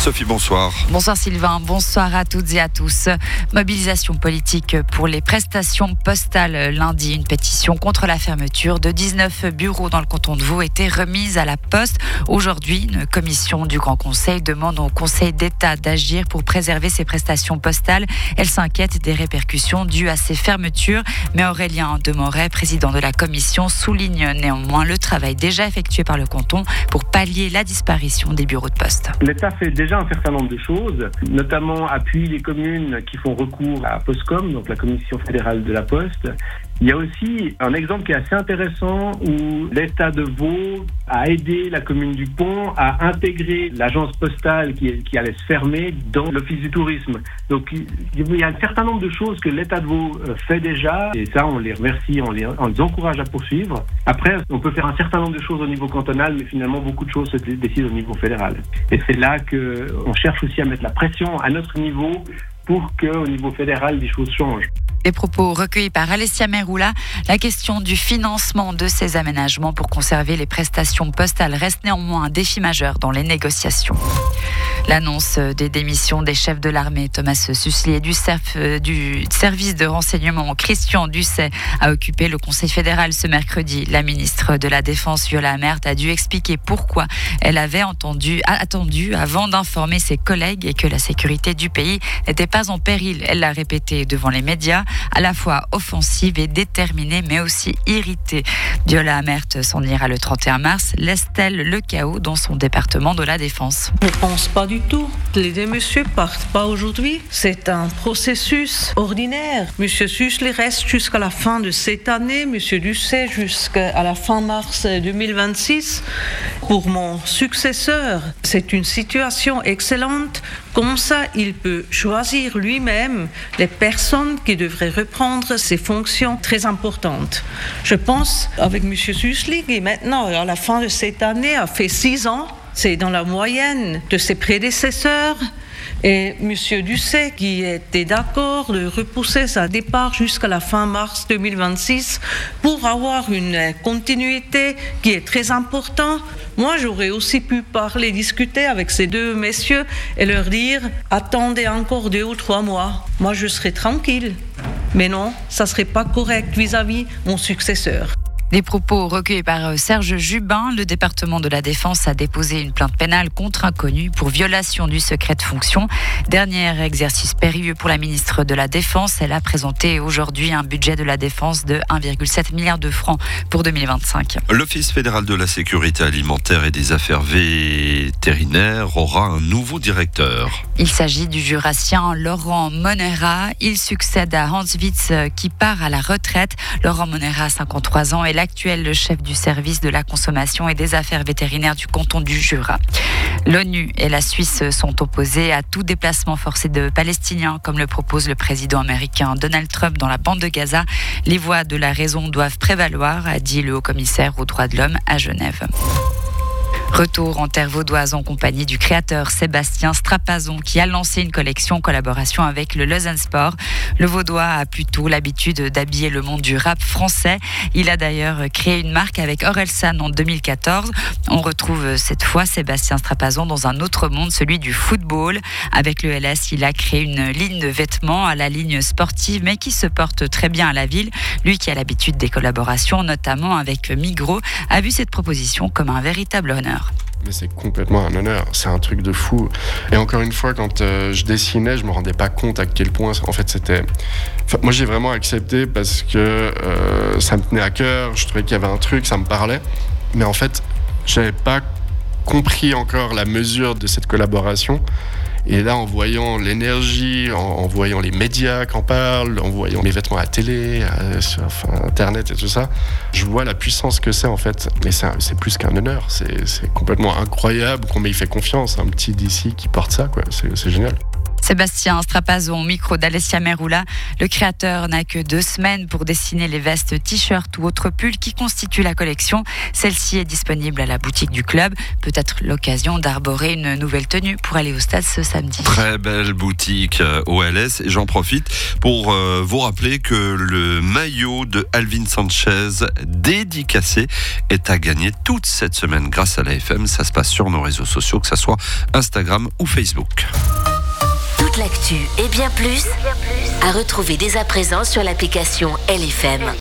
Sophie, bonsoir. Bonsoir Sylvain, bonsoir à toutes et à tous. Mobilisation politique pour les prestations postales. Lundi, une pétition contre la fermeture de 19 bureaux dans le canton de Vaud était remise à la Poste. Aujourd'hui, une commission du Grand Conseil demande au Conseil d'État d'agir pour préserver ces prestations postales. Elle s'inquiète des répercussions dues à ces fermetures. Mais Aurélien Demoret, président de la commission, souligne néanmoins le travail déjà effectué par le canton pour pallier la disparition des bureaux de poste. L'État fait déjà un certain nombre de choses, notamment appuie les communes qui font recours à Postcom, donc la Commission fédérale de la Poste. Il y a aussi un exemple qui est assez intéressant où l'État de Vaud a aidé la commune du Pont à intégrer l'agence postale qui allait se fermer dans l'office du tourisme. Donc il y a un certain nombre de choses que l'État de Vaud fait déjà et ça on les remercie, on les encourage à poursuivre. Après on peut faire un certain nombre de choses au niveau cantonal mais finalement beaucoup de choses se décident au niveau fédéral. Et c'est là qu'on cherche aussi à mettre la pression à notre niveau pour qu'au niveau fédéral, des choses changent. Les propos recueillis par Alessia Meroula, la question du financement de ces aménagements pour conserver les prestations postales reste néanmoins un défi majeur dans les négociations. L'annonce des démissions des chefs de l'armée, Thomas Suslier du service de renseignement Christian Dusset, a occupé le Conseil fédéral ce mercredi. La ministre de la Défense, Viola Amert, a dû expliquer pourquoi elle avait attendu avant d'informer ses collègues et que la sécurité du pays n'était pas en péril. Elle l'a répété devant les médias, à la fois offensive et déterminée, mais aussi irritée. Viola Amert s'en ira le 31 mars. Laisse-t-elle le chaos dans son département de la Défense? Je ne pense pas du tout. Les deux messieurs partent pas aujourd'hui. C'est un processus ordinaire. Monsieur Suslier reste jusqu'à la fin de cette année, Monsieur Dusset jusqu'à la fin mars 2026. Pour mon successeur, c'est une situation excellente. Comme ça, il peut choisir lui-même les personnes qui devraient reprendre ces fonctions très importantes. Je pense avec M. Suslier, qui maintenant, à la fin de cette année, a fait 6 ans. C'est dans la moyenne de ses prédécesseurs. Et M. Dusset, qui était d'accord de repousser sa départ jusqu'à la fin mars 2026 pour avoir une continuité qui est très importante. Moi, j'aurais aussi pu discuter avec ces deux messieurs et leur dire « Attendez encore 2 ou 3 mois. Moi, je serai tranquille. » Mais non, ça ne serait pas correct vis-à-vis mon successeur. Des propos recueillis par Serge Jubin. Le département de la Défense a déposé une plainte pénale contre inconnu pour violation du secret de fonction. Dernier exercice périlleux pour la ministre de la Défense. Elle a présenté aujourd'hui un budget de la Défense de 1,7 milliard de francs pour 2025. L'Office fédéral de la sécurité alimentaire et des affaires vétérinaires aura un nouveau directeur. Il s'agit du Jurassien Laurent Monera. Il succède à Hans Witz qui part à la retraite. Laurent Monera a 53 ans et l'actuel chef du service de la consommation et des affaires vétérinaires du canton du Jura. L'ONU et la Suisse sont opposés à tout déplacement forcé de Palestiniens, comme le propose le président américain Donald Trump dans la bande de Gaza. Les voix de la raison doivent prévaloir, a dit le haut-commissaire aux droits de l'homme à Genève. Retour en terre vaudoise en compagnie du créateur Sébastien Strapazon qui a lancé une collection en collaboration avec le Lausanne Sport. Le Vaudois a plutôt l'habitude d'habiller le monde du rap français. Il a d'ailleurs créé une marque avec Orelsan en 2014. On retrouve cette fois Sébastien Strapazon dans un autre monde, celui du football. Avec le LS, il a créé une ligne de vêtements à la ligne sportive mais qui se porte très bien à la ville. Lui qui a l'habitude des collaborations, notamment avec Migros, a vu cette proposition comme un véritable honneur. Mais c'est complètement un honneur, c'est un truc de fou. Et encore une fois, quand je dessinais, je me rendais pas compte à quel point, en fait, c'était... Enfin, moi, j'ai vraiment accepté parce que ça me tenait à cœur, je trouvais qu'il y avait un truc, ça me parlait. Mais en fait, j'avais pas compris encore la mesure de cette collaboration. Et là, en voyant l'énergie, en voyant les médias qui en parlent, en voyant mes vêtements à la télé, sur Internet et tout ça, je vois la puissance que c'est en fait. Mais c'est plus qu'un honneur, c'est complètement incroyable qu'on m'ait fait confiance, un petit d'ici qui porte ça, quoi. C'est génial. Sébastien Strapazo, micro d'Alessia Meroula. Le créateur n'a que 2 semaines pour dessiner les vestes, t-shirts ou autres pulls qui constituent la collection. Celle-ci est disponible à la boutique du club. Peut-être l'occasion d'arborer une nouvelle tenue pour aller au stade ce samedi. Très belle boutique OLS. Et j'en profite pour vous rappeler que le maillot de Alvin Sanchez dédicacé est à gagner toute cette semaine grâce à la FM. Ça se passe sur nos réseaux sociaux, que ce soit Instagram ou Facebook. Toute l'actu et bien plus à retrouver dès à présent sur l'application LFM.